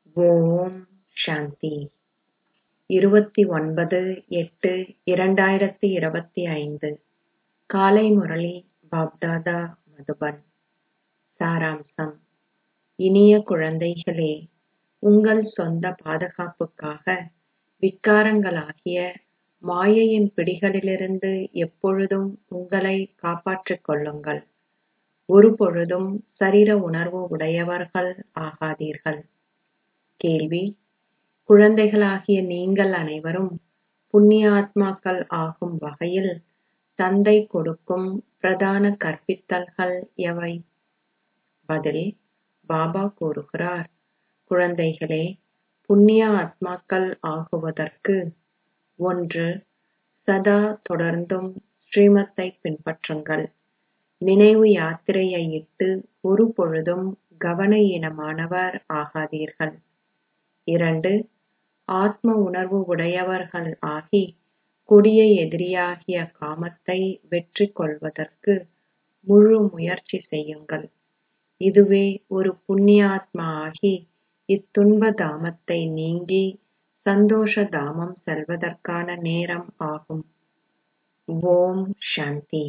ஓம் சாந்தி. 29/8/2025 காலை முரளி பாப்தாதா மதுபன். சாராம்சம். இனிய குழந்தைகளே, உங்கள் சொந்த பாதுகாப்புக்காக விக்காரங்களாகிய மாயையின் பிடிகளிலிருந்து எப்பொழுதும் உங்களை காப்பாற்றிக் கொள்ளுங்கள். ஒருபொழுதும் சரீர உணர்வு உடையவர்கள் ஆகாதீர்கள். கேள்வி: குழந்தைகளாகிய நீங்கள் அனைவரும் புண்ணிய ஆத்மாக்கள் ஆகும் வகையில் தந்தை கொடுக்கும் பிரதான கற்பித்தல்கள் எவை? பதில்: பாபா கூறுகிறார், குழந்தைகளே, புண்ணிய ஆத்மாக்கள் ஆகுவதற்கு 1. சதா தொடர்ந்தும் ஸ்ரீமத்தை பின்பற்றுங்கள். நினைவு யாத்திரையை இட்டு ஒரு பொழுதும் கவன ஈனமானவர் ஆகாதீர்கள். 2. ஆத்ம உணர்வு உடையவர்கள் ஆகி கொடிய எதிரியாகிய காமத்தை வெற்றி கொள்வதற்கு முழு முயற்சி செய்யுங்கள். இதுவே ஒரு புண்ணியாத்மா ஆகி இத்துன்ப தாமத்தை நீங்கி சந்தோஷ தாமம் செல்வதற்கான நேரம் ஆகும். ஓம் சாந்தி.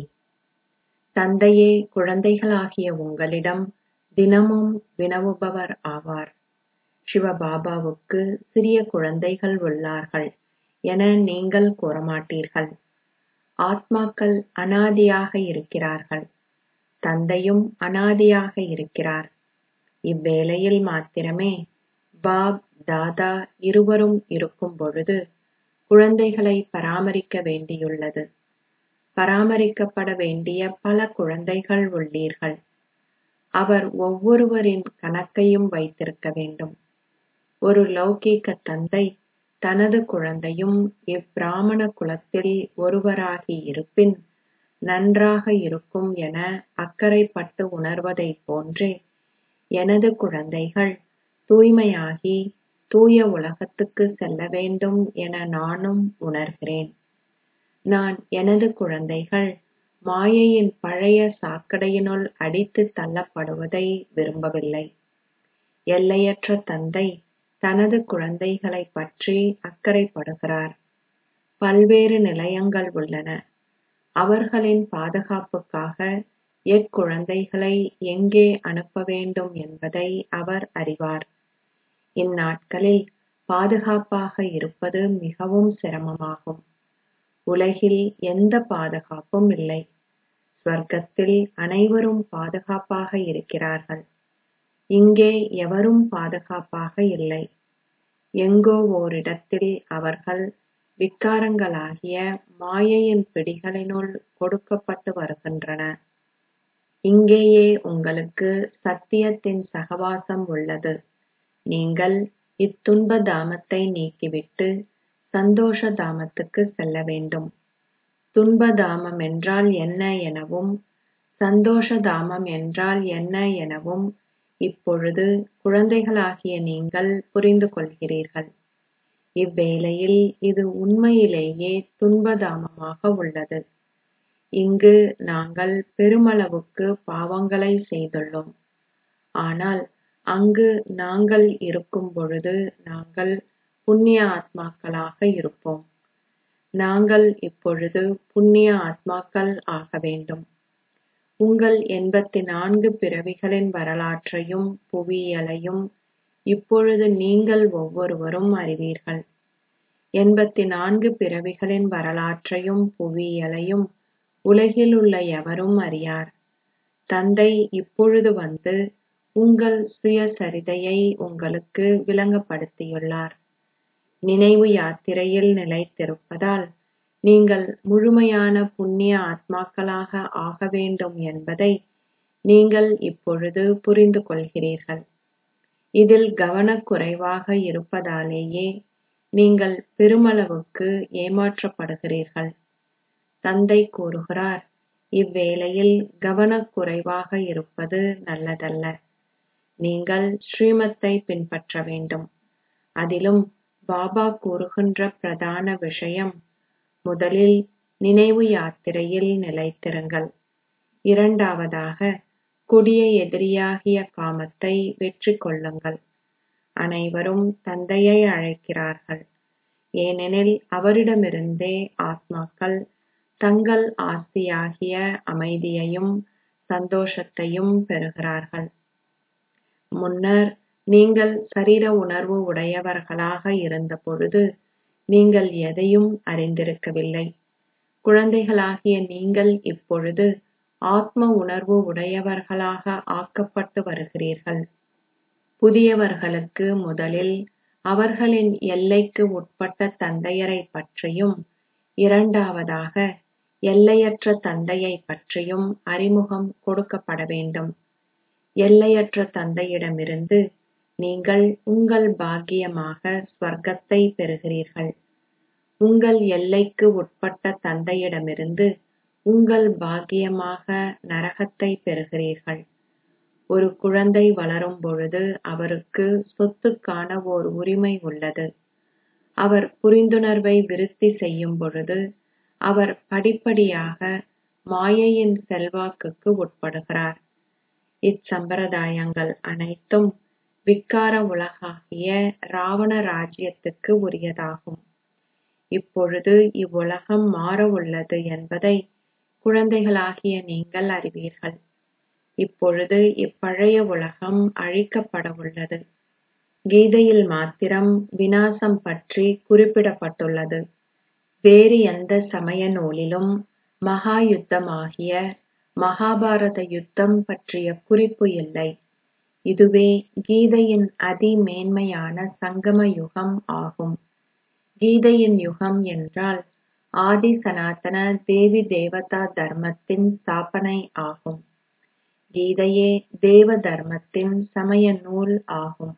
தந்தையே குழந்தைகளாகிய உங்களிடம் தினமும் வினவுபவர் ஆவார். சிவபாபாவுக்கு சிறிய குழந்தைகள் உள்ளார்கள் என நீங்கள் கூறமாட்டீர்கள். ஆத்மாக்கள் அனாதியாக இருக்கிறார்கள். தந்தையும் அனாதியாக இருக்கிறார். இவ்வேளையில் மாத்திரமே பாப் தாதா இருவரும் இருக்கும் பொழுது குழந்தைகளை பராமரிக்க வேண்டியுள்ளது. பராமரிக்கப்பட வேண்டிய பல குழந்தைகள் உள்ளீர்கள். அவர் ஒவ்வொருவரின் கணக்கையும் வைத்திருக்க வேண்டும். ஒரு லௌகீக தந்தை தனது குழந்தையும் இப்பிராமண குலத்தில் ஒருவராகி இருப்பின் நன்றாக இருக்கும் என அக்கறைப்பட்டு உணர்வதைப் போன்றே எனது குழந்தைகள் தூய்மையாகி தூய உலகத்துக்கு செல்ல வேண்டும் என நானும் உணர்கிறேன். நான் எனது குழந்தைகள் மாயையின் பழைய சாக்கடையினுள் அடித்து தள்ளப்படுவதை விரும்பவில்லை. எல்லையற்ற தந்தை தனது குழந்தைகளைப் பற்றி அக்கறைப்படுகிறார். பல்வேறு நிலையங்கள் உள்ளன. அவர்களின் பாதுகாப்புக்காக எக்குழந்தைகளை எங்கே அனுப்ப வேண்டும் என்பதை அவர் அறிவார். இந்நாட்களில் பாதுகாப்பாக இருப்பது மிகவும் சிரமமாகும். உலகில் எந்த பாதுகாப்பும் இல்லை. ஸ்வர்க்கத்தில் அனைவரும் பாதுகாப்பாக இருக்கிறார்கள். இங்கே எவரும் பாதுகாப்பாக இல்லை. எங்கோ ஓரிடத்தில் அவர்கள் விக்காரங்களாகிய மாயையின் பிடிகளினுள் கொடுக்கப்பட்டு வருகின்றன. இங்கேயே உங்களுக்கு சத்தியத்தின் சகவாசம் உள்ளது. நீங்கள் இத்துன்ப தாமத்தை நீக்கிவிட்டு சந்தோஷ தாமத்துக்கு செல்ல வேண்டும். துன்ப தாமம் என்றால் என்ன எனவும் சந்தோஷ தாமம் என்றால் என்ன எனவும் இப்பொழுது குழந்தைகளாகிய நீங்கள் புரிந்து கொள்கிறீர்கள். இவ்வேளையில் இது உண்மையிலேயே துன்பதாமமாக உள்ளது. இங்கு நாங்கள் பெருமளவுக்கு பாவங்களை செய்துள்ளோம். ஆனால் அங்கு நாங்கள் இருக்கும் பொழுது நாங்கள் புண்ணிய ஆத்மாக்களாக இருப்போம். நாங்கள் இப்பொழுது புண்ணிய ஆத்மாக்கள் ஆக வேண்டும். உங்கள் 84 பிறவிகளின் வரலாற்றையும் புவியியலையும் இப்பொழுது நீங்கள் ஒவ்வொருவரும் அறிவீர்கள். 84 பிறவிகளின் வரலாற்றையும் புவியியலையும் உலகில் உள்ள எவரும் அறியார். தந்தை இப்பொழுது வந்து உங்கள் சுயசரிதையை உங்களுக்கு விளங்கப்படுத்தியுள்ளார். நினைவு யாத்திரையில் நிலைத்திருப்பதால் நீங்கள் முழுமையான புண்ணிய ஆத்மாக்களாக ஆக வேண்டும் என்பதை நீங்கள் இப்பொழுது புரிந்து கொள்கிறீர்கள். இதில் கவனக்குறைவாக இருப்பதாலேயே நீங்கள் பெருமளவுக்கு ஏமாற்றப்படுகிறீர்கள். தந்தை கூறுகிறார், இவ்வேளையில் கவனக்குறைவாக இருப்பது நல்லதல்ல. நீங்கள் ஸ்ரீமத்தை பின்பற்ற வேண்டும். அதிலும் பாபா கூறுகின்ற பிரதான விஷயம், முதலில் நினைவு யாத்திரையில் நிலைத்திருங்கள். இரண்டாவதாக கொடிய எதிரியாகிய காமத்தை வெற்றி கொள்ளுங்கள். அனைவரும் தந்தையை அழைக்கிறார்கள். ஏனெனில் அவரிடமிருந்தே ஆத்மாக்கள் தங்கள் ஆஸ்தியாகிய அமைதியையும் சந்தோஷத்தையும் பெறுகிறார்கள். முன்னர் நீங்கள் சரீர உணர்வு உடையவர்களாக இருந்த பொழுது நீங்கள் எதையும் அறிந்திருக்கவில்லை. குழந்தைகளாகிய நீங்கள் இப்பொழுது ஆத்ம உணர்வு உடையவர்களாக ஆக்கப்பட்டு வருகிறீர்கள். புதியவர்களுக்கு முதலில் அவர்களின் எல்லைக்கு உட்பட்ட தந்தையரை பற்றியும் இரண்டாவதாக எல்லையற்ற தந்தையை பற்றியும் அறிமுகம் கொடுக்கப்பட வேண்டும். எல்லையற்ற தந்தையிடமிருந்து நீங்கள் உங்கள் பாக்கியமாக ஸ்வர்க்கத்தை பெறுகிறீர்கள். உங்கள் எல்லைக்கு உட்பட்ட தந்தையிடமிருந்து உங்கள் பாக்கியமாக நரகத்தை பெறுகிறீர்கள். ஒரு குழந்தை வளரும் பொழுது அவருக்கு சொத்துக்கான ஓர் உரிமை உள்ளது. அவர் புரிந்துணர்வை விருத்தி செய்யும் பொழுது அவர் படிப்படியாக மாயையின் செல்வாக்குக்கு உட்படுகிறார். இச்சம்பிரதாயங்கள் அனைத்தும் விக்கார உலகாகிய ராவண ராஜ்யத்துக்கு உரியதாகும். இப்பொழுது இவ்வுலகம் மாற உள்ளது என்பதை குழந்தைகளாகிய நீங்கள் அறிவீர்கள். இப்பொழுது இப்பழைய உலகம் அழிக்கப்பட உள்ளது. கீதையில் மாத்திரம் விநாசம் பற்றி குறிப்பிடப்பட்டுள்ளது. வேறு எந்த சமய நூலிலும் மகா யுத்தமாகிய மகாபாரத யுத்தம் பற்றிய குறிப்பு இல்லை. இதுவே கீதையின் அதிமேன்மையான சங்கம யுகம் ஆகும். கீதையின் யுகம் என்றால் ஆதி சனாதன தேவி தேவதா தர்மத்தின் ஸ்தாபனை ஆகும். கீதையே தேவ தர்மத்தின் சமய நூல் ஆகும்.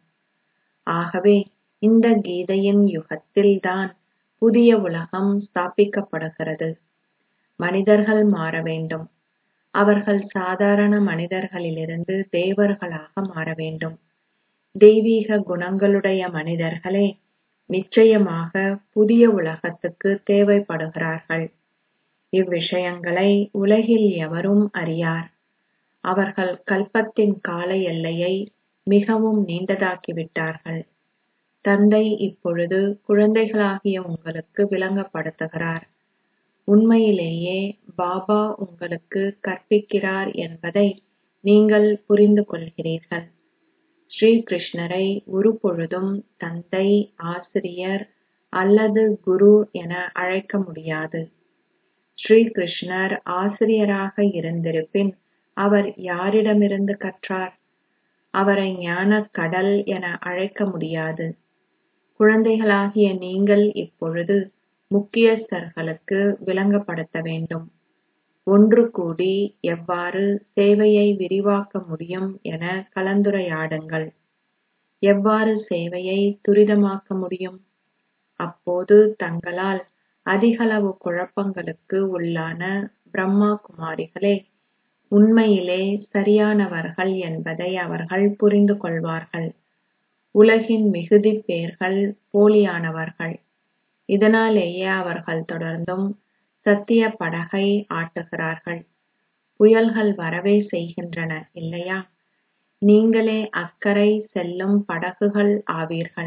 ஆகவே இந்த கீதையின் யுகத்தில்தான் புதிய உலகம் ஸ்தாபிக்கப்படுகிறது. மனிதர்கள் மாற வேண்டும். அவர்கள் சாதாரண மனிதர்களிலிருந்து தேவர்களாக மாற வேண்டும். தெய்வீக குணங்களுடைய மனிதர்களே நிச்சயமாக புதிய உலகத்துக்கு தேவைப்படுகிறார்கள். இவ்விஷயங்களை உலகில் எவரும் அறியார். அவர்கள் கல்பத்தின் கால எல்லையை மிகவும் நீண்டதாக்கிவிட்டார்கள். தந்தை இப்பொழுது குழந்தைகளாகிய உங்களுக்கு விளங்கப்படுத்துகிறார். உண்மையிலேயே பாபா உங்களுக்கு கற்பிக்கிறார் என்பதை நீங்கள் புரிந்து கொள்கிறீர்கள். ஸ்ரீ கிருஷ்ணரை ஒரு பொழுதும் தந்தை, ஆசிரியர் அல்லது குரு என அழைக்க முடியாது. ஸ்ரீ கிருஷ்ணர் ஆசிரியராக இருந்திருப்பின் அவர் யாரிடமிருந்து கற்றார்? அவரை ஞானக் கடல் என அழைக்க முடியாது. குழந்தைகளாகிய நீங்கள் இப்பொழுது முக்கியஸ்தர்களுக்கு விளங்கப்படுத்த வேண்டும். ஒன்று கூடி எவ்வாறு சேவையை விரிவாக்க முடியும் என கலந்துரையாடுங்கள். எவ்வாறு சேவையை துரிதமாக்க முடியும்? அப்போது தங்களால் அதிகளவு குழப்பங்களுக்கு உள்ளான பிரம்மா குமாரிகளே உண்மையிலே சரியானவர்கள் என்பதை அவர்கள் புரிந்து கொள்வார்கள். உலகின் மிகுதி பேர்கள் போலியானவர்கள். இதனாலேயே அவர்கள் தொடர்ந்தும் சத்திய படகை ஆட்டுகிறார்கள். புயல்கள் வரவே செய்கின்றன இல்லையா? நீங்களே அக்கறை செல்லும் படகுகள் ஆவீர்கள்.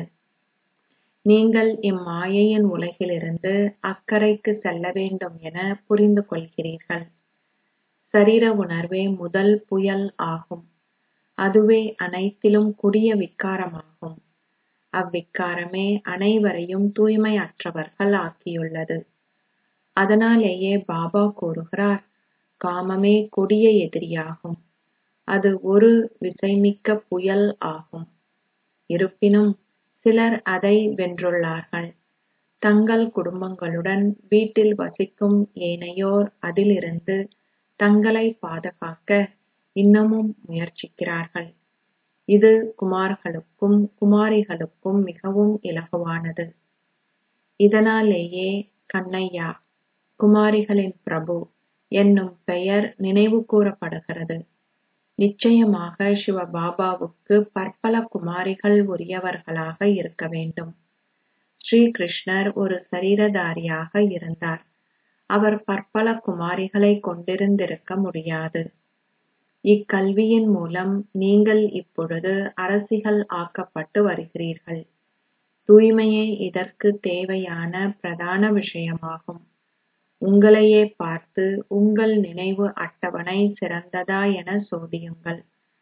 நீங்கள் இம்மாயையின் உலகிலிருந்து அக்கறைக்கு செல்ல வேண்டும் என புரிந்து கொள்கிறீர்கள். சரீர உணர்வே முதல் புயல் ஆகும். அதுவே அனைத்திலும் கொடிய விக்காரமாகும். அவ்விக்காரமே அனைவரையும் தூய்மையற்றவர்கள் ஆக்கியுள்ளது. அதனாலேயே பாபா கூறுகிறார், காமமே கொடிய எதிரியாகும். அது ஒரு விசைமிக்க புயல் ஆகும். இருப்பினும் சிலர் அதை வென்றுள்ளார்கள். தங்கள் குடும்பங்களுடன் வீட்டில் வசிக்கும் ஏனையோர் அதிலிருந்து தங்களை பாதுகாக்க இன்னமும் முயற்சிக்கிறார்கள். இது குமார்களுக்கும் குமாரிகளுக்கும் மிகவும் இலகுவானது. இதனாலேயே கண்ணையா, குமாரிகளின் பிரபு என்னும் பெயர் நினைவு கூறப்படுகிறது. நிச்சயமாக சிவபாபாவுக்கு பற்பல குமாரிகள் உரியவர்களாக இருக்க வேண்டும். ஸ்ரீ கிருஷ்ணர் ஒரு சரீரதாரியாக இருந்தார். அவர் பற்பல குமாரிகளை கொண்டிருந்திருக்க முடியாது. இக்கல்வியின் மூலம் நீங்கள் இப்பொழுது அரசிகள் ஆக்கப்பட்டு வருகிறீர்கள். தூய்மையே இதற்கு தேவையான பிரதான விஷயமாகும். உங்களையே பார்த்து உங்கள் நினைவு அட்டவணை சிறந்ததா என சோதியுங்கள்.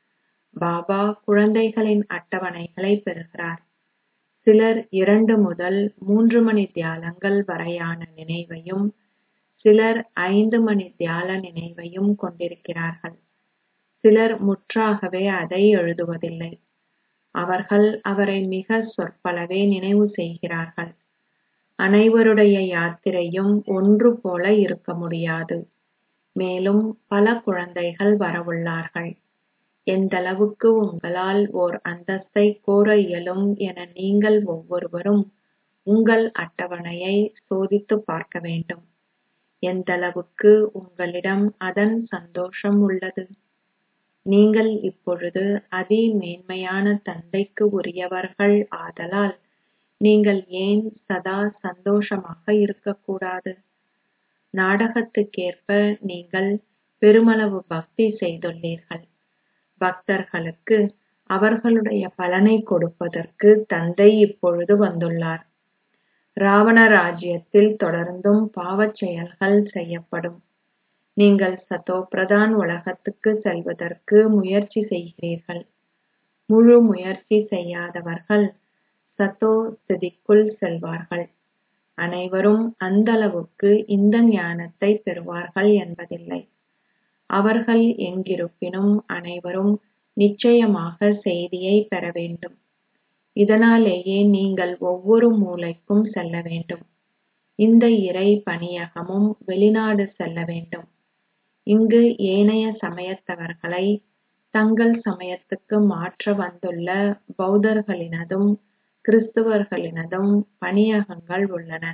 பாபா குழந்தைகளின் அட்டவணைகளை பெறுகிறார். சிலர் 2 முதல் 3 மணி தியாலங்கள் வரையான நினைவையும் சிலர் 5 மணி தியால நினைவையும் கொண்டிருக்கிறார்கள். சிலர் முற்றாகவே அதை எழுதுவதில்லை. அவர்கள் அவரை மிக சொற்பளவே நினைவு செய்கிறார்கள். அனைவருடைய யாத்திரையும் ஒன்று போல இருக்க முடியாது. மேலும் பல குழந்தைகள் வரவுள்ளார்கள். எந்தளவுக்கு உங்களால் ஓர் அந்தஸ்தை கோர இயலும் என நீங்கள் ஒவ்வொருவரும் உங்கள் அட்டவணையை சோதித்துப் பார்க்க வேண்டும். எந்தளவுக்கு உங்களிடம் அதன் சந்தோஷம் உள்ளது. நீங்கள் இப்பொழுது அதி மேன்மையான தந்தைக்கு உரியவர்கள் ஆதலால் நீங்கள் ஏன் சதா சந்தோஷமாக இருக்கக்கூடாது? நாடகத்துக்கேற்ப நீங்கள் பெருமளவு பக்தி செய்துள்ளீர்கள். பக்தர்களுக்கு அவர்களுடைய பலனை கொடுப்பதற்கு தந்தை இப்பொழுது வந்துள்ளார். ராவண ராஜ்யத்தில் தொடர்ந்தும் பாவச் செயல்கள் செய்யப்படும். நீங்கள் சதோ பிரதான் உலகத்துக்கு செல்வதற்கு முயற்சி செய்கிறீர்கள். முழு முயற்சி செய்யாதவர்கள் சதோ ஸ்திதிக்குள் செல்வார்கள். அனைவரும் அந்தளவுக்கு இந்த ஞானத்தை பெறுவார்கள் என்பதில்லை. அவர்கள் எங்கிருப்பினும் அனைவரும் நிச்சயமாக செய்தியை பெற வேண்டும். இதனாலேயே நீங்கள் ஒவ்வொரு மூலைக்கும் செல்ல வேண்டும். இந்த இறை பணியகமும் வெளிநாடு செல்ல வேண்டும். இங்கு ஏனைய சமயத்தவர்களை தங்கள் சமயத்துக்கு மாற்ற வந்துள்ள பௌத்தர்களினதும் கிறிஸ்துவர்களினதும் பணியகங்கள் உள்ளன.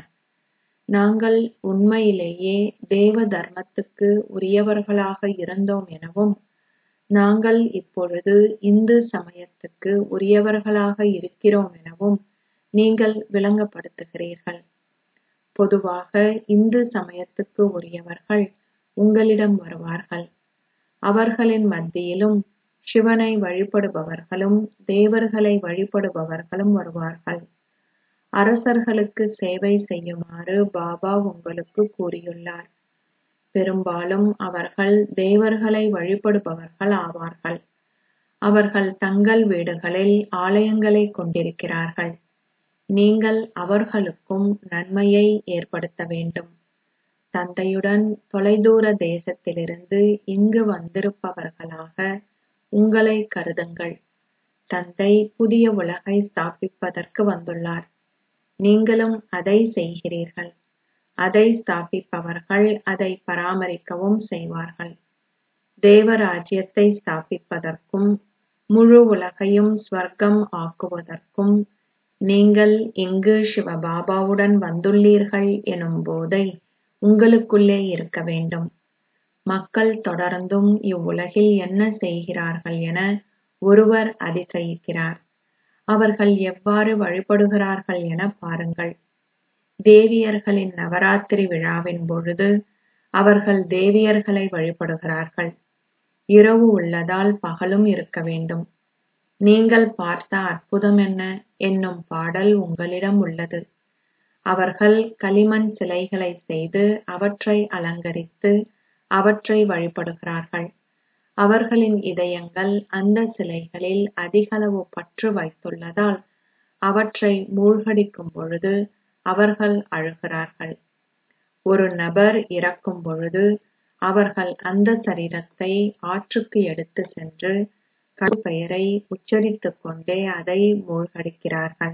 நாங்கள் உண்மையிலேயே தேவ தர்மத்துக்கு உரியவர்களாக இருந்தோம் எனவும் நாங்கள் இப்பொழுது இந்து சமயத்துக்கு உரியவர்களாக இருக்கிறோம் எனவும் நீங்கள் விளங்கப்படுத்துகிறீர்கள். பொதுவாக இந்து சமயத்துக்கு உரியவர்கள் உங்களிடம் வருவார்கள். அவர்களின் மத்தியிலும் சிவனை வழிபடுபவர்களும் தேவர்களை வழிபடுபவர்களும் வருவார்கள். அரசர்களுக்கு சேவை செய்யுமாறு பாபா உங்களுக்கு கூறியுள்ளார். பெரும்பாலும் அவர்கள் தேவர்களை வழிபடுபவர்கள் ஆவார்கள். அவர்கள் தங்கள் வீடுகளில் ஆலயங்களை கொண்டிருக்கிறார்கள். நீங்கள் அவர்களுக்கும் நன்மையை ஏற்படுத்த வேண்டும். தந்தையுடன் தொலைதூர தேசத்திலிருந்து இங்கு வந்திருப்பவர்களாக உங்களை கருதுங்கள். தந்தை புதிய உலகை ஸ்தாபிப்பதற்கு வந்துள்ளார். நீங்களும் அதை செய்கிறீர்கள். அதை ஸ்தாபிப்பவர்கள் அதை பராமரிக்கவும் செய்வார்கள். தேவராஜ்யத்தை ஸ்தாபிப்பதற்கும் முழு உலகையும் ஸ்வர்க்கம் ஆக்குவதற்கும் நீங்கள் இங்கு சிவபாபாவுடன் வந்துள்ளீர்கள் எனும் போதை உங்களுக்குள்ளே இருக்க வேண்டும். மக்கள் தொடர்ந்தும் இவ்வுலகில் என்ன செய்கிறார்கள் என ஒருவர் அதிசயிக்கிறார். அவர்கள் எவ்வாறு வழிபடுகிறார்கள் என பாருங்கள். தேவியர்களின் நவராத்திரி விழாவின் பொழுது அவர்கள் தேவியர்களை வழிபடுகிறார்கள். இரவு உள்ளதால் பகலும் இருக்க வேண்டும். நீங்கள் பார்த்த அற்புதம் என்ன என்னும் பாடல் உங்களிடம் உள்ளது. அவர்கள் களிமண் சிலைகளை செய்து அவற்றை அலங்கரித்து அவற்றை வழிபடுகிறார்கள். அவர்களின் இதயங்கள் அந்த சிலைகளில் அதிகளவு பற்று வைத்துள்ளதால் அவற்றை மூழ்கடிக்கும் பொழுது அவர்கள் அழுகிறார்கள். ஒரு நபர் இறக்கும் பொழுது அவர்கள் அந்த சரீரத்தை ஆற்றுக்கு எடுத்து சென்று கடவுள் பெயரை உச்சரித்துக் கொண்டே அதை மூழ்கடிக்கிறார்கள்.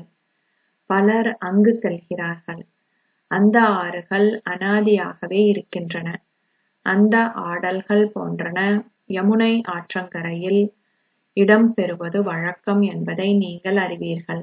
பலர் அங்கு செல்கிறார்கள். அந்த ஆறுகள் அனாதியாகவே இருக்கின்றன. அந்த ஆடல்கள் போன்றன யமுனை ஆற்றங்கரையில் இடம் பெறுவது வழக்கம் என்பதை நீங்கள் அறிவீர்கள்.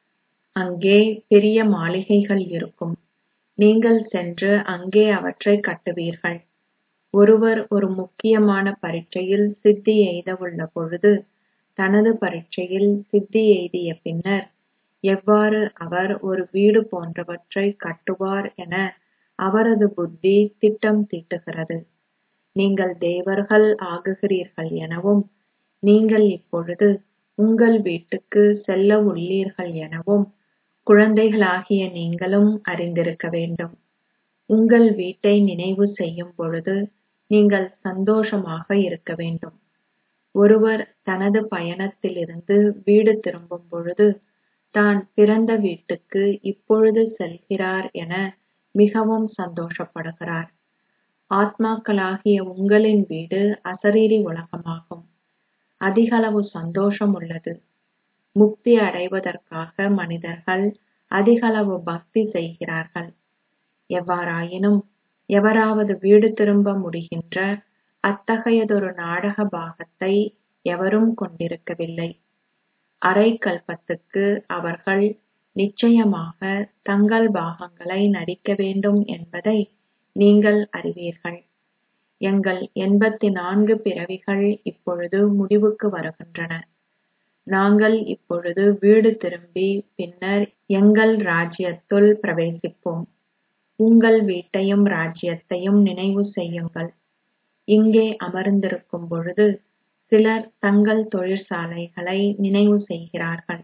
அங்கே பெரிய மாளிகைகள் இருக்கும். நீங்கள் சென்று அங்கே அவற்றை கட்டுவீர்கள். ஒருவர் ஒரு முக்கியமான பரீட்சையில் சித்தி எய்த உள்ள பொழுது தனது பரீட்சையில் சித்தி எய்திய பின்னர் எவ்வாறு அவர் ஒரு வீடு போன்றவற்றை கட்டுவார் என அவரது புத்தி திட்டம் தீட்டுகிறது. நீங்கள் தேவர்கள் ஆகுகிறீர்கள் எனவும் நீங்கள் இப்பொழுது உங்கள் வீட்டுக்கு செல்ல உள்ளீர்கள் எனவும் குழந்தைகளாகிய நீங்களும் அறிந்திருக்க வேண்டும். உங்கள் வீட்டை நினைவு செய்யும் பொழுது நீங்கள் சந்தோஷமாக இருக்க வேண்டும். ஒருவர் தனது பயணத்திலிருந்து வீடு திரும்பும் பொழுது தான் பிறந்த வீட்டுக்கு இப்பொழுது செல்கிறார் என மிகவும் சந்தோஷப்படுகிறார். ஆத்மாக்களாகிய உங்களின் வீடு அசரீரி உலகமாகும். அதிகளவு சந்தோஷம் உள்ளது. முக்தி அடைவதற்காக மனிதர்கள் அதிகளவு பக்தி செய்கிறார்கள். எவ்வாறாயினும் எவராவது வீடு திரும்ப முடிகின்ற அத்தகையதொரு நாடக பாகத்தை எவரும் கொண்டிருக்கவில்லை. அரை கல்பத்துக்கு அவர்கள் நிச்சயமாக தங்கள் பாகங்களை நடிக்க வேண்டும் என்பதை நீங்கள் அறிவீர்கள். எங்கள் 84 பிறவிகள் இப்பொழுது முடிவுக்கு வருகின்றன. நாங்கள் இப்பொழுது வீடு திரும்பி பின்னர் எங்கள் ராஜ்யத்துள் பிரவேசிப்போம். உங்கள் வீட்டையும் ராஜ்யத்தையும் நினைவு செய்யுங்கள். இங்கே அமர்ந்திருக்கும் பொழுது சிலர் தங்கள் தொழிற்சாலைகளை நினைவு செய்கிறார்கள்.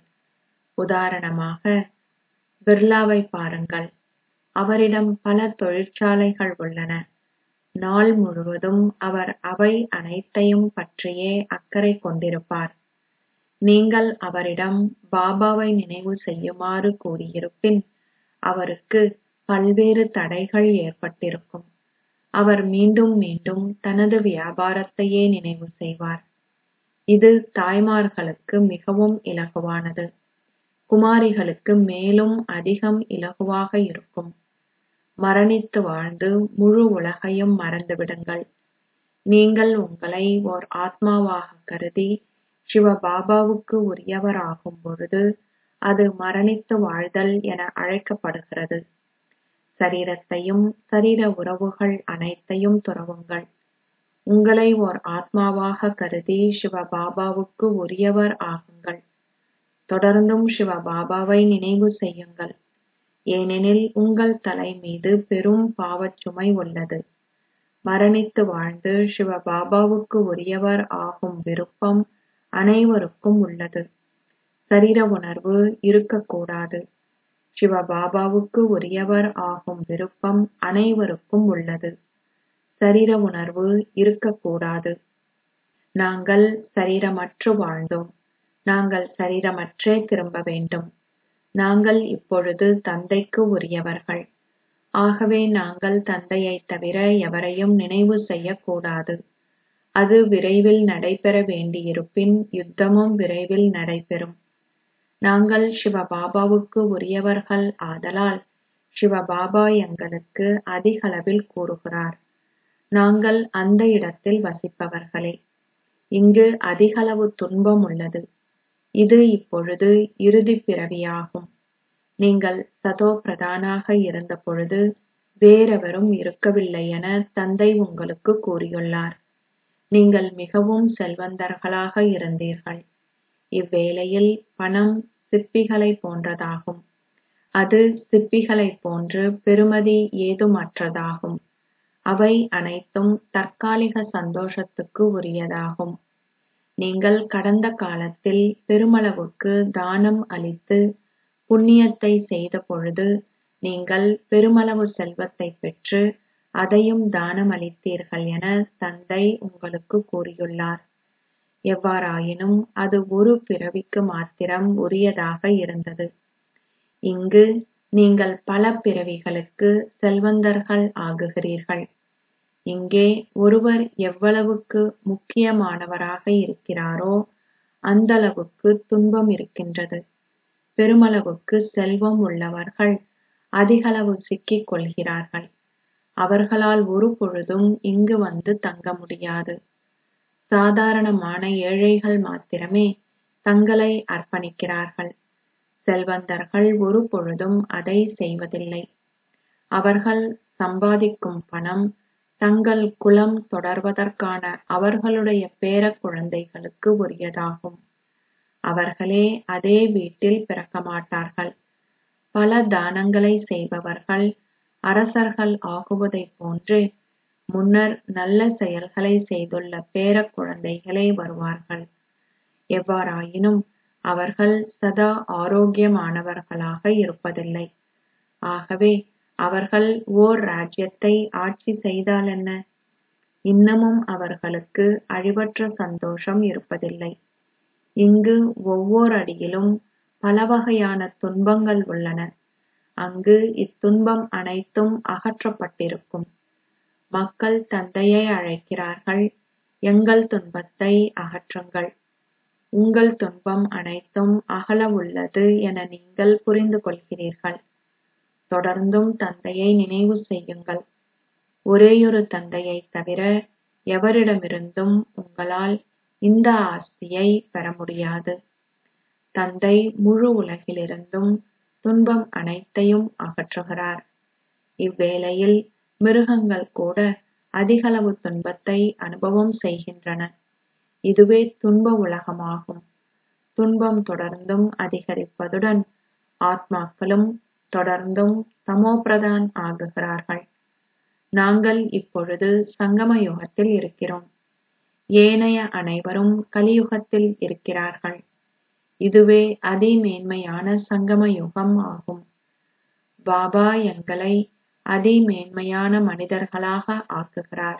உதாரணமாக பிர்லாவை பாருங்கள். அவரிடம் பல தொழிற்சாலைகள் உள்ளன. நாள் முழுவதும் அவர் அவை அனைத்தையும் பற்றியே அக்கறை கொண்டிருப்பார். நீங்கள் அவரிடம் பாபாவை நினைவு செய்யுமாறு கூறியிருப்பின் அவருக்கு பல்வேறு தடைகள் ஏற்பட்டிருக்கும். அவர் மீண்டும் மீண்டும் தனது வியாபாரத்தையே நினைவு செய்வார். இது தாய்மார்களுக்கு மிகவும் இலகுவானது. குமாரிகளுக்கு மேலும் அதிகம் இலகுவாக இருக்கும். மரணித்து வாழ்ந்து முழு உலகையும் மறந்துவிடுங்கள். நீங்கள் உங்களை ஓர் ஆத்மாவாக கருதி சிவபாபாவுக்கு உரியவர் ஆகும் பொழுது அது மரணித்து வாழ்தல் என அழைக்கப்படுகிறது. சரீரத்தையும் சரீர உறவுகள் அனைத்தையும் துறவுங்கள். உங்களை ஓர் ஆத்மாவாக கருதி சிவபாபாவுக்கு உரியவர் ஆகுங்கள். தொடர்ந்தும் சிவபாபாவை நினைவு செய்யுங்கள். ஏனெனில் உங்கள் தலை மீது பெரும் பாவச்சுமை உள்ளது. மரணித்து வாழ்ந்து சிவபாபாவுக்கு உரியவர் ஆகும் விருப்பம் அனைவருக்கும் உள்ளது. சரீர உணர்வு இருக்கக்கூடாது. சிவபாபாவுக்கு உரியவர் ஆகும் விருப்பம் அனைவருக்கும் உள்ளது. சரீர உணர்வு இருக்கக்கூடாது. நாங்கள் சரீரமற்று வாழ்ந்தோம். நாங்கள் சரீரமற்றே திரும்ப வேண்டும். நாங்கள் இப்பொழுது தந்தைக்கு உரியவர்கள். ஆகவே நாங்கள் தந்தையைத் தவிர எவரையும் நினைவு செய்யக்கூடாது. அது விரைவில் நடைபெற வேண்டியிருப்பின் யுத்தமும் விரைவில் நடைபெறும். நாங்கள் சிவபாபாவுக்கு உரியவர்கள் ஆதலால் சிவபாபா எங்களுக்கு அதிகளவில் கூறுகிறார். நாங்கள் அந்த இடத்தில் வசிப்பவர்களே. இங்கு அதிகளவு துன்பம் உள்ளது. இது இப்பொழுது இறுதிப் பிறவியாகும். நீங்கள் சதோ பிரதானாக இருந்த பொழுது வேறெவரும் இருக்கவில்லை என தந்தை உங்களுக்கு கூறியுள்ளார். நீங்கள் மிகவும் செல்வந்தர்களாக இருந்தீர்கள். இவ்வேளையில் பணம் சிப்பிகளைப் போன்றதாகும். அது சிப்பிகளைப் போன்று பெறுமதி ஏதுமற்றதாகும். அவை அனைத்தும் தற்காலிக சந்தோஷத்துக்கு உரியதாகும். நீங்கள் கடந்த காலத்தில் பெருமளவுக்கு தானம் அளித்து புண்ணியத்தை செய்த பொழுது நீங்கள் பெருமளவு செல்வத்தை பெற்று அதையும் தானமளித்தீர்கள் என தந்தை உங்களுக்கு கூறியுள்ளார். எவ்வாறாயினும் அது ஒரு பிறவிக்கு மாத்திரம் உரியதாக இருந்தது. இங்கு நீங்கள் பல பிறவிகளுக்கு செல்வந்தர்கள் ஆகுகிறீர்கள். இங்கே ஒருவர் எவ்வளவுக்கு முக்கியமானவராக இருக்கிறாரோ அந்தளவுக்கு துன்பம் இருக்கின்றது. பெருமளவுக்கு செல்வம் உள்ளவர்கள் அதிகளவு சிக்கிக் கொள்கிறார்கள். அவர்களால் ஒரு பொழுதும் இங்கு வந்து தங்க முடியாது. சாதாரணமான ஏழைகள் மாத்திரமே தங்களை அர்ப்பணிக்கிறார்கள். செல்வந்தர்கள் ஒரு பொழுதும் அதை செய்வதில்லை. அவர்கள் சம்பாதிக்கும் பணம் தங்கள் குலம் தொடர்வதற்கான அவர்களுடைய பேரக் குழந்தைகளுக்கு உரியதாகும். அவர்களே அதே வீட்டில் பிறக்க மாட்டார்கள். பல தானங்களை செய்பவர்கள் அரசர்கள் ஆகுவதைப் போன்று முன்னர் நல்ல செயல்களை செய்துள்ள பேரக் குழந்தைகளே வருவார்கள். எவ்வாறாயினும் அவர்கள் சதா ஆரோக்கியமானவர்களாக இருப்பதில்லை. ஆகவே அவர்கள் ஓர் ராஜ்யத்தை ஆட்சி செய்தால் என்ன? இன்னமும் அவர்களுக்கு அழிவற்ற சந்தோஷம் இருப்பதில்லை. இங்கு ஒவ்வொரு அடியிலும் பல வகையான துன்பங்கள் உள்ளன. அங்கு இத்துன்பம் அனைத்தும் அகற்றப்பட்டிருக்கும். மக்கள் தந்தையை அழைக்கிறார்கள், எங்கள் துன்பத்தை அகற்றுங்கள். உங்கள் துன்பம் அனைத்தும் அகல உள்ளது என நீங்கள் புரிந்து கொள்கிறீர்கள். தொடர்ந்தும் தந்தையை நினைவு செய்யுங்கள். ஒரேயொரு தந்தையை தவிர எவரிடமிருந்தும் உங்களால் இந்த ஆஸ்தியை பெற முடியாது. தந்தை முழு உலகிலிருந்தும் துன்பம் அனைத்தையும் அகற்றுகிறார். இவ்வேளையில் மிருகங்கள் கூட அதிகளவு துன்பத்தை அனுபவம் செய்கின்றன. இதுவே துன்ப உலகமாகும். துன்பம் தொடர்ந்தும் அதிகரிப்பதுடன் ஆத்மாக்களும் தொடர்ந்தும் தமோபிரதான் ஆகுகிறார்கள். நாங்கள் இப்பொழுது சங்கம யுகத்தில் இருக்கிறோம். ஏனைய அனைவரும் கலியுகத்தில் இருக்கிறார்கள். இதுவே அதிமேன்மையான சங்கம யுகம் ஆகும். பாபா எங்களை அதிமேன்மையான மனிதர்களாக ஆக்குகிறார்.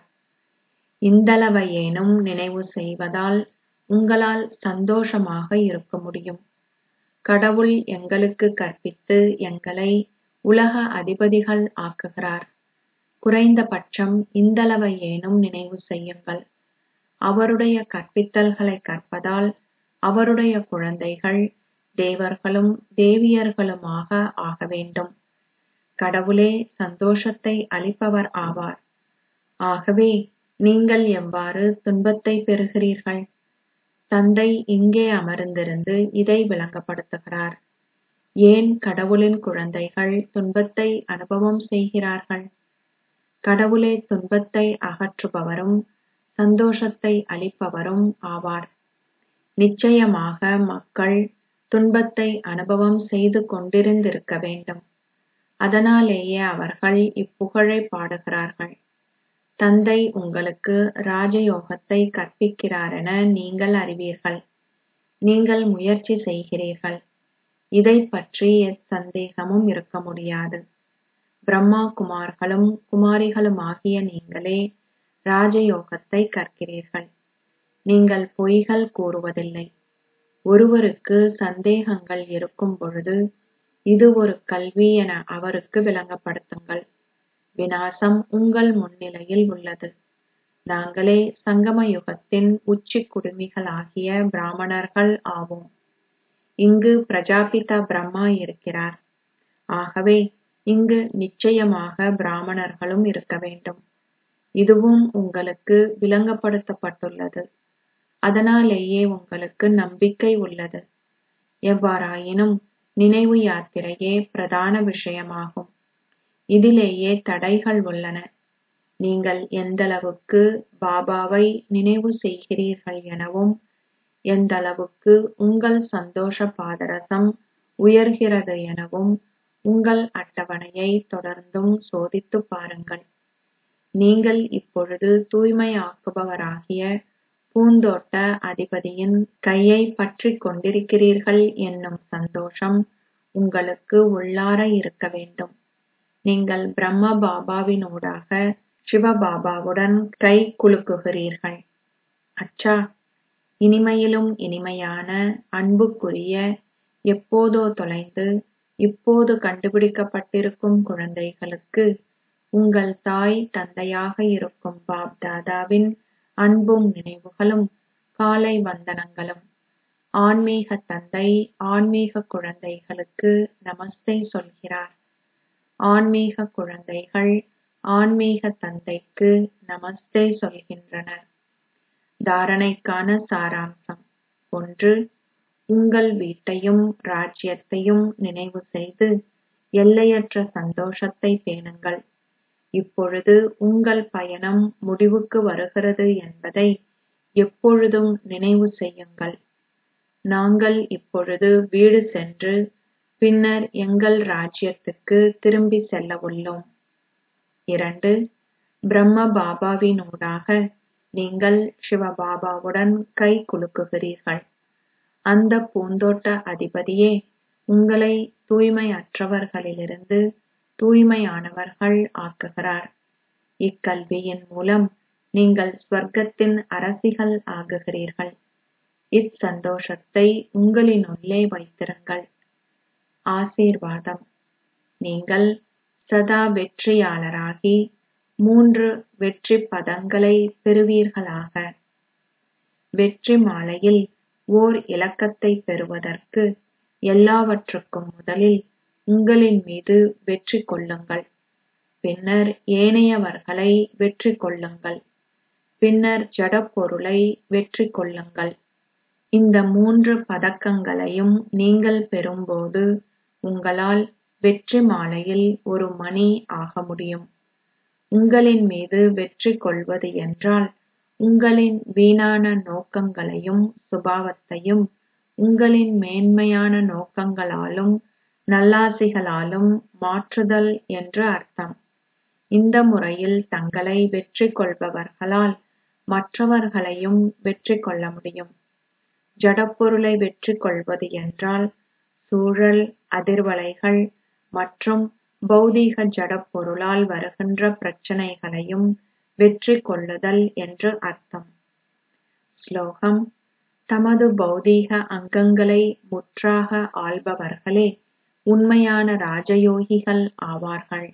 இந்தளவையேனும் நினைவு செய்வதால் உங்களால் சந்தோஷமாக இருக்க முடியும். கடவுள் எங்களுக்கு கற்பித்து எங்களை உலக அதிபதிகள் ஆக்குகிறார். குறைந்தபட்சம் இந்தளவையேனும் நினைவு செய்யுங்கள். அவருடைய கற்பித்தல்களை கற்பதால் அவருடைய குழந்தைகள் தேவர்களும் தேவியர்களுமாக ஆக வேண்டும். கடவுளே சந்தோஷத்தை அளிப்பவர் ஆவார். ஆகவே நீங்கள் எவ்வாறு துன்பத்தை பெறுகிறீர்கள்? தந்தை இங்கே அமர்ந்திருந்து இதை விளங்கப்படுத்துகிறார். ஏன் கடவுளின் குழந்தைகள் துன்பத்தை அனுபவம் செய்கிறார்கள்? கடவுளே துன்பத்தை அகற்றுபவரும் சந்தோஷத்தை அளிப்பவரும் ஆவார். நிச்சயமாக மக்கள் துன்பத்தை அனுபவம் செய்து கொண்டிருந்திருக்க வேண்டும். அதனாலேயே அவர்கள் இப்புகழை பாடுகிறார்கள். தந்தை உங்களுக்கு ராஜயோகத்தை கற்பிக்கிறாரென நீங்கள் அறிவீர்கள். நீங்கள் முயற்சி செய்கிறீர்கள். இதைப் பற்றி எச்சந்தேகமும் இருக்க முடியாது. பிரம்மா குமார்களும் குமாரிகளுமாகிய நீங்களே ராஜயோகத்தை கற்கிறீர்கள். நீங்கள் பொய்கள் கூறுவதில்லை. ஒருவருக்கு சந்தேகங்கள் இருக்கும் பொழுது இது ஒரு கல்வி என அவருக்கு விளங்கப்படுத்துங்கள். விநாசம் உங்கள் முன்னிலையில் உள்ளது. நாங்களே சங்கம யுகத்தின் உச்சி குடுமிகளாகிய பிராமணர்கள் ஆவோம். இங்கு பிரஜாபிதா பிரம்மா இருக்கிறார். ஆகவே இங்கு நிச்சயமாக பிராமணர்களும் இருக்க வேண்டும். இதுவும் உங்களுக்கு விளங்கப்படுத்தப்பட்டுள்ளது. அதனாலேயே உங்களுக்கு நம்பிக்கை உள்ளது. எவ்வாறாயினும் நினைவு யாத்திரையே பிரதான விஷயமாகும். இதிலேயே தடைகள் உள்ளன. நீங்கள் எந்தளவுக்கு பாபாவை நினைவு செய்கிறீர்கள் எனவும் எந்தளவுக்கு உங்கள் சந்தோஷ பாதரசம் உயர்கிறது எனவும் உங்கள் அட்டவணையை தொடர்ந்தும் சோதித்துப் பாருங்கள். நீங்கள் இப்பொழுது தூய்மையாக்குபவராகிய பூந்தோட்ட அதிபதியின் கையை பற்றிக் கொண்டிருக்கிறீர்கள் என்னும் சந்தோஷம் உங்களுக்கு உள்ளார இருக்க வேண்டும். நீங்கள் பிரம்ம பாபாவினூடாக சிவபாபாவுடன் கை குலுக்குகிறீர்கள். அச்சா, இனிமையிலும் இனிமையான அன்புக்குரிய எப்போதோ தொலைந்து இப்போது கண்டுபிடிக்கப்பட்டிருக்கும் குழந்தைகளுக்கு உங்கள் தாய் தந்தையாக இருக்கும் பாப் தாதாவின் அன்பும் நினைவுகளும் காலை வந்தனங்களும். ஆன்மீக தந்தை ஆன்மீக குழந்தைகளுக்கு நமஸ்தே சொல்கிறார். ஆன்மீக குழந்தைகள் ஆன்மீக தந்தைக்கு நமஸ்தே சொல்கின்றனர். தாரணைக்கான சாராம்சம் 1. உங்கள் வீட்டையும் ராஜ்யத்தையும் நினைவு செய்து எல்லையற்ற சந்தோஷத்தை பேணுங்கள். இப்பொழுது உங்கள் பயணம் முடிவுக்கு வருகிறது என்பதை எப்பொழுதும் நினைவு செய்யுங்கள். நாங்கள் இப்பொழுது வீடு சென்று பின்னர் எங்கள் ராஜ்யத்துக்கு திரும்பி செல்ல உள்ளோம். 2. பிரம்ம பாபாவினூடாக நீங்கள் சிவபாபாவுடன் கை குலுக்குகிறீர்கள். அந்த பூந்தோட்ட அதிபதியே உங்களை தூய்மையற்றவர்களிலிருந்து தூய்மையானவர்கள் ஆக்குகிறார். இக்கல்வியின் மூலம் நீங்கள் ஸ்வர்க்கத்தின் அரசிகள் ஆகுகிறீர்கள். இச்சந்தோஷத்தை உங்களினுள்ளே வைத்திருங்கள். ஆசீர்வாதம். நீங்கள் சதா வெற்றியாளராகி 3 வெற்றி பதங்களை பெறுவீர்களாக. வெற்றி மாலையில் ஓர் இலக்கத்தை பெறுவதற்கு எல்லாவற்றுக்கும் முதலில் உங்களின் மீது வெற்றி கொள்ளுங்கள். பின்னர் ஏனையவர்களை வெற்றி கொள்ளுங்கள். பின்னர் ஜடப்பொருளை வெற்றி கொள்ளுங்கள். இந்த 3 பதக்கங்களையும் நீங்கள் பெறும்போது உங்களால் வெற்றி மாலையில் ஒரு மணி ஆக முடியும். உங்களின் மீது வெற்றி கொள்வது என்றால் உங்களின் வீணான நோக்கங்களையும் சுபாவத்தையும் உங்களின் மேன்மையான நோக்கங்களாலும் நல்லாசிகளாலும் மாற்றுதல் என்று அர்த்தம். இந்த முறையில் தங்களை வெற்றி கொள்பவர்களால் மற்றவர்களையும் வெற்றி கொள்ள முடியும். ஜடப்பொருளை வெற்றி கொள்வது என்றால் சூழல், அதிர்வலைகள் மற்றும் பௌதீக ஜடப்பொருளால் வருகின்ற பிரச்சனைகளையும் வெற்றி கொள்ளுதல் என்று அர்த்தம். ஸ்லோகம். தமது பௌதீக அங்கங்களை முற்றாக ஆள்பவர்களே உண்மையான ராஜயோகிகள் ஆவார்கள்.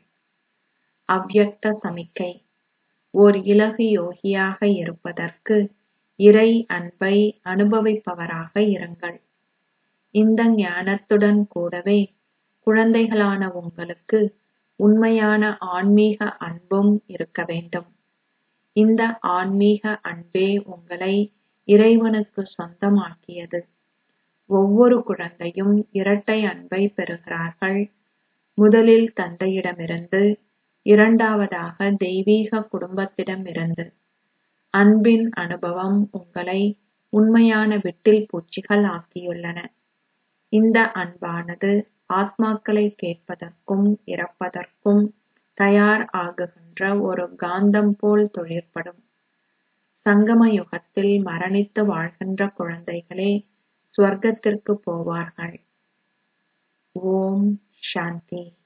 அவ்யக்த சமிக்கை. ஓர் இலகு யோகியாக இருப்பதற்கு இறை அன்பை அனுபவிப்பவராக இருங்கள். இந்த ஞானத்துடன் கூடவே குழந்தைகளான உங்களுக்கு உண்மையான ஆன்மீக அன்பும் இருக்க வேண்டும். இந்த ஆன்மீக அன்பே உங்களை இறைவனுக்கு சொந்தமாக்கியது. ஒவ்வொரு குழந்தையும் இரட்டை அன்பை பெறுகிறார்கள். முதலில் தந்தையிடமிருந்து, இரண்டாவதாக தெய்வீக குடும்பத்திடமிருந்து. அன்பின் அனுபவம் உங்களை உண்மையான விட்டில் பூச்சிகள் ஆக்கியுள்ளன. இந்த அன்பானது ஆத்மாக்களை கேட்பதற்கும் இறப்பதற்கும் தயார் ஆகுகின்ற ஒரு காந்தம் போல் தொழிற்படும். சங்கம யுகத்தில் மரணித்து வாழ்கின்ற குழந்தைகளே சுவர்க்கத்திற்கு போவார்கள். ஓம் சாந்தி.